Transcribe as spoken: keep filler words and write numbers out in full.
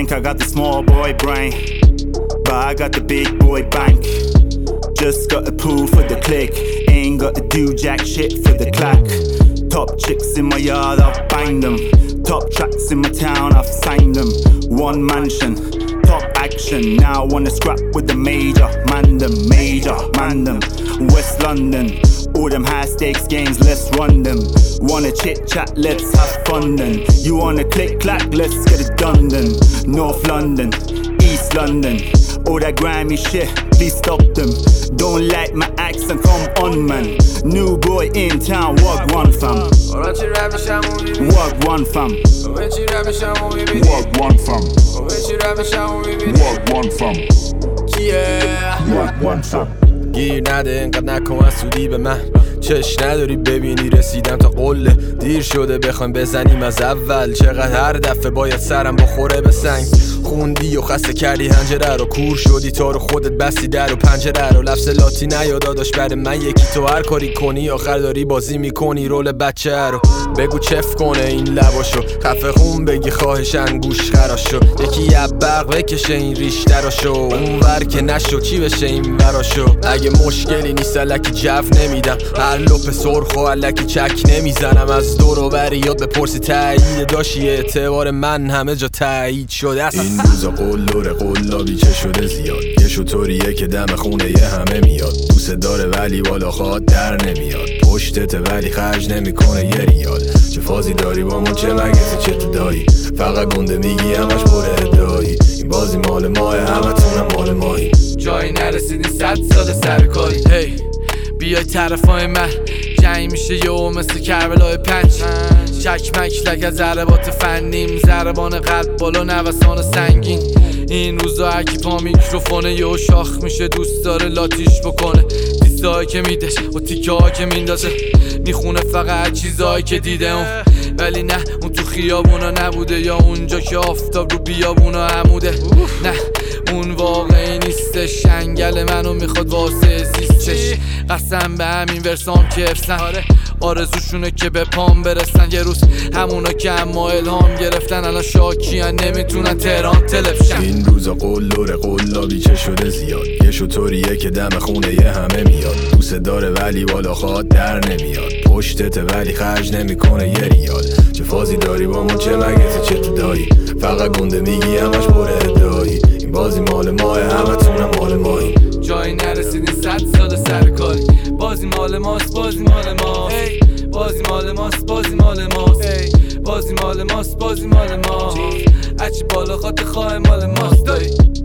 think I got the small boy brain, but I got the big boy bank. Just got the pool for the click, ain't got to do jack shit for the clack. Top chicks in my yard, I've banged them. Top tracks in my town, I've signed them. One mansion, top action. Now I wanna scrap with the major, man them, major, man them. West London, all them high stakes games, let's run them. Wanna chit chat, let's have fun then. You wanna click clack, let's get it done then. North London, East London, all that grimy shit, please stop them. Don't like my accent, come on man. New boy in town, walk one fam. Walk one fam. Walk one fam. Walk one fam. Yeah. Walk one fam. گیر نده اینقدر نکن سودی به من، چش نداری ببینی رسیدم تا قله. دیر شده بخوایم بزنیم از اول، چقدر هر دفعه باید سرم بخوره به سنگ. خوندی و خسته کردی هنجره رو، کور شدی تا رو خودت بستی در و پنجره رو. لفظ لاتی نیادا داشت برای من یکی، تو هر کاری کنی آخر داری بازی میکنی رول بچه رو. بگو چف کنه این لباشو، خفه خون بگی خواهشن گوش خراشو. یکی یبق بکشه این ریش دراشو، اون ور که نشو چی بشه این وراشو. اگه مشکلی نیست الکی جف نمیدم، هر لپ سرخ و الکی چک نمیزنم. از دور و بری یاد بپرسی تایید داشی، اعتبار من همه جا تایید شده. این روزا قلدر قلابی چه شده زیاد، یه شطوریه که دم خونه یه همه میاد. دوست داره ولی والا خواد در نمیاد، پشتت ولی خرج نمیکنه یه ریال. چه فازی داری با ما چه مگه چه دایی، فقط گنده میگی همش پر ادعایی. این بازی مال ماه همه تونم مال ماهی، جایی نرسیدی صد سال سرکاری. هی بیای طرفای من جنگ میشه یهو مثل کربلای پنج. چکمک لک از ضربات فنیم، ضربان قلب بالا نوسان سنگین. این روزا هرکی پا میکروفونه یهو شاخ میشه، دوست داره لاتیش بکنه. دیستایی که میده و تیکه ها که میندازه، میخونه فقط چیزایی که دیده اون. ولی نه اون تو خیابونا نبوده، یا اونجا که آفتاب رو بیابونا عموده. نه اون واقعی نیستش، انگل منو میخواد واسه زیستش. قسم به همین ورسام که افسن، آرزوشونه که به پام برسن. یه روز همونا که اما الهام گرفتن الان شاکیان نمیتونن تهران تلفشن. این روزا قلدر قلابی چه شده زیاد، یه شطوریه که دم خونه یه همه میاد. دوست داره ولی والا خواد در نمیاد، پشتت ولی خرج نمیکنه یه ریال. چه فازی داری با ما چه مگه چه دایی، فقط گنده میگی همش پر ادعایی. این بازی مال ماه همه تونم مال ماهی، جایی نرسیدین صد سال سرکاری. بازی مال ماست بازی مال ماست، بازی مال ماست بازی مال ماست، بازی مال ماست بازی مال ماست. هرچی بالا خاطر خواه مال ماست دایی.